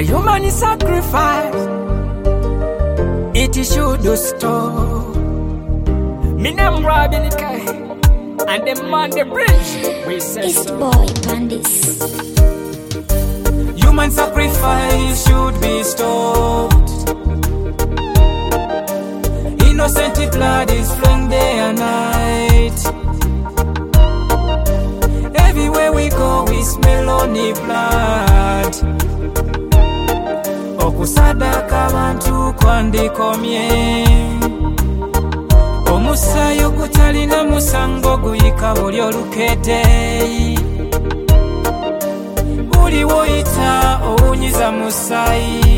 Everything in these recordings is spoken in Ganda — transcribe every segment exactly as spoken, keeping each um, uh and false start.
human sacrifice, it should stop. Me name Robin Kai, and the man the bridge we say East so. Boy Bandits. Human sacrifice should be stopped. Innocent blood is flowing day and night. Everywhere we go we smell only blood. Okusadaka abantu kwandikomye. Omusayo kutalina musango guyika buli olukete. Buli woyita owunyiza musayi.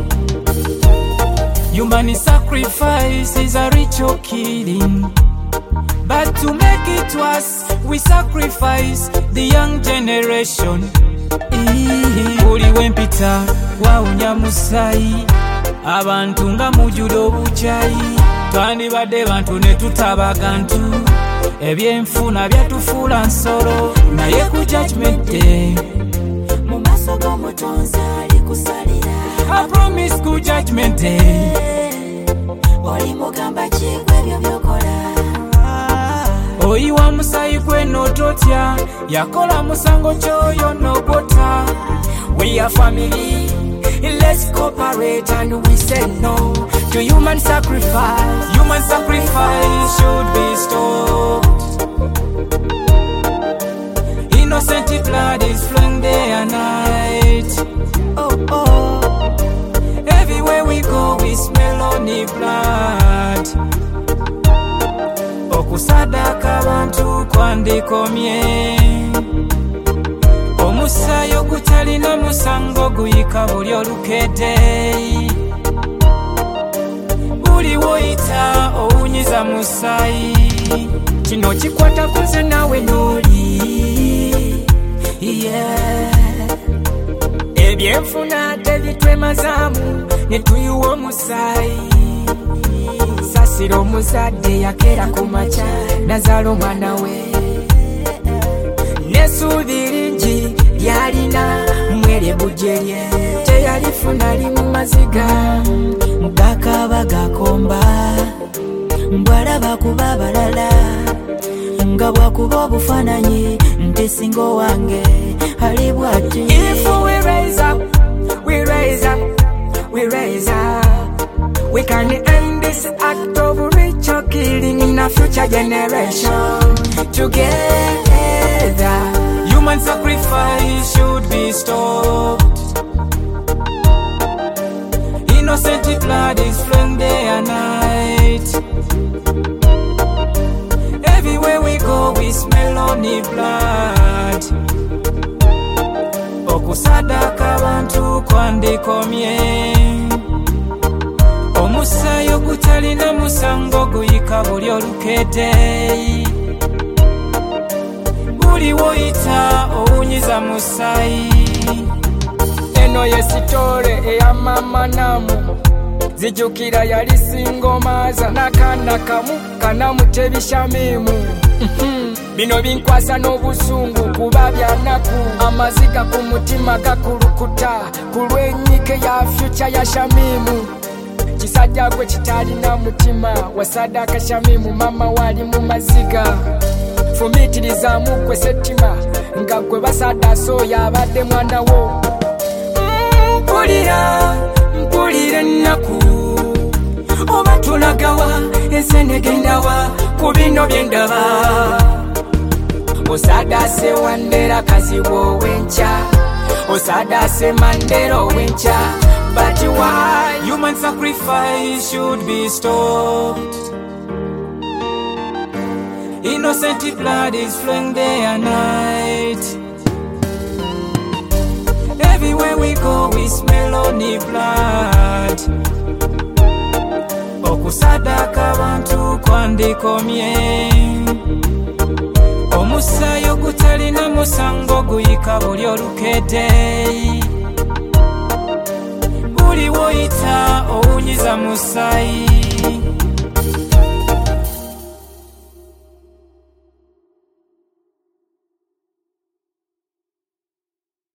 Human sacrifice is a ritual killing, but to make it worse, we sacrifice the young generation. Buli wempita wawunya musayi, abantu nga mujjude obuchayi. Twandibadde bantu ne tutaba gantu, ebyenfuna byatufuula nsolo. Naye ku judgment day mu maaso g'omutonzi alikusalira. I promise ku judgment day oli mugamba ki kwebyo byokola. oyiwa musayi gwe n'ototya, yakola musango kyoyo n'ogota. We are family, let's cooperate and we say no to human sacrifice. Human sacrifice should be stopped. Innocent blood is flowing day and night. Oh, oh. Everywhere we go we smell only blood. Okusadaka abantu kwandikomye. Omusayo gutalina musango guyika buli olukete. Buli woyita owunyiza musayi. Kino kikwata ku nze nawe n'oli. Yeah. Ebyenfuna tebitwemazaamu ne tuyiwa omusayi. Sasira omuzadde yakeera ku makya nazaala omwana we. N'essuubi lingi lyalina mwere bujje lye teyalifuna limu maziga. Gakaba gakomba mbwalaba kuba balala nga bwakuba obufaananyi nti singa wange ali bw'ati. If we raise up, we raise up, we raise up, we can end this act of ritual killing in a future generation together. Human sacrifice should be stopped. Innocent blood is flowing day and night. Everywhere we go we smell only blood. Okusadaka abantu kwandikomye. Omusayo gutalina musango guyika buli olukete. Buli woyita owunyiza musayi. Eno ye sitole eya mama namu, zijukira yali singomaaza n'akaana kamu kanamutebishamimu. Bino binkwasa n'obusungu kuba byanaku, amaziga ku mutima gakulukuta ku lw'ennyike ya future ya Shamimu. Kisajja gwe kitalina mutima wasadaka Shamimu, mama wali mu maziga. Fumitirizamu gwe settima nga gwe basada soya abadde mwana wo. Mpulira, mpulira ennaku oba tulagawa ensene gendawa ku bino bye ndaba. Osadase Wandera kazibu ow'enkya, osadase Mandela ow'enkya. But why? Human sacrifice should be stopped. Innocent blood is flowing day and night. Everywhere we go we smell only blood. Okusadaka abantu kwandikomye. Omusayo gutalina musango guyika buli olukete. Buli woyita owunyiza musayi.